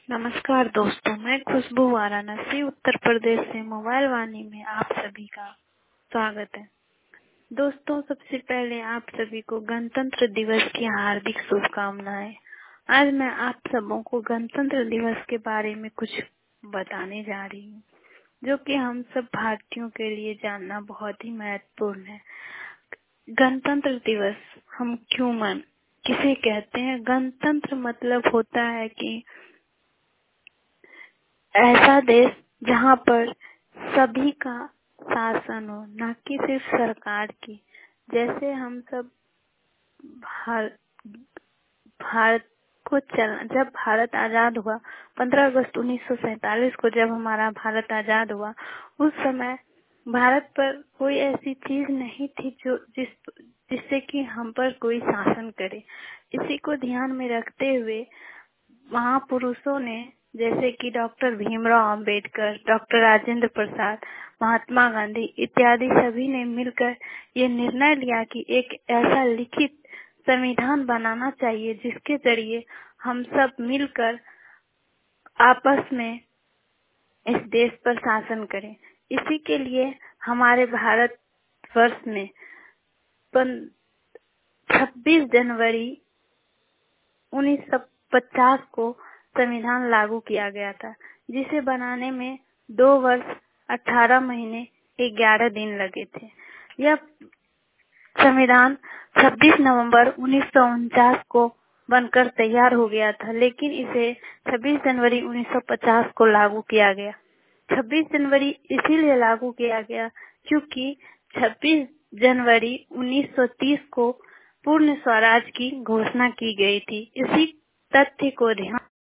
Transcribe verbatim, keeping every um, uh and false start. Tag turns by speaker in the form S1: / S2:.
S1: नमस्कार दोस्तों, मैं खुशबू वाराणसी उत्तर प्रदेश से मोबाइल वाणी में आप सभी का स्वागत है। दोस्तों, सबसे पहले आप सभी को गणतंत्र दिवस की हार्दिक शुभकामनाएं। आज मैं आप सबों को गणतंत्र दिवस के बारे में कुछ बताने जा रही हूँ, जो कि हम सब भारतीयों के लिए जानना बहुत ही महत्वपूर्ण है। गणतंत्र दिवस हम क्यों मन किसे कहते हैं? गणतंत्र मतलब होता है कि ऐसा देश जहाँ पर सभी का शासन हो, न कि सिर्फ सरकार की। जैसे हम सब भारत भारत को चल जब भारत आजाद हुआ, पंद्रह अगस्त उन्नीस सौ सैतालीस को जब हमारा भारत आजाद हुआ, उस समय भारत पर कोई ऐसी चीज नहीं थी जो जिस जिससे कि हम पर कोई शासन करे। इसी को ध्यान में रखते हुए महापुरुषों ने, जैसे कि डॉक्टर भीमराव अंबेडकर, डॉक्टर राजेंद्र प्रसाद, महात्मा गांधी इत्यादि सभी ने मिलकर ये निर्णय लिया कि एक ऐसा लिखित संविधान बनाना चाहिए जिसके जरिए हम सब मिलकर आपस में इस देश पर शासन करें। इसी के लिए हमारे भारत वर्ष में छब्बीस जनवरी उन्नीस सौ पचास को संविधान लागू किया गया था, जिसे बनाने में दो वर्ष अठारह महीने ग्यारह दिन लगे थे। यह संविधान छब्बीस नवंबर उन्नीस सौ उनचास को बनकर तैयार हो गया था, लेकिन इसे छब्बीस जनवरी उन्नीस सौ पचास को लागू किया गया। छब्बीस जनवरी इसीलिए लागू किया गया क्योंकि छब्बीस जनवरी उन्नीस सौ तीस को पूर्ण स्वराज की घोषणा की गई थी। इसी तथ्य को ध्यान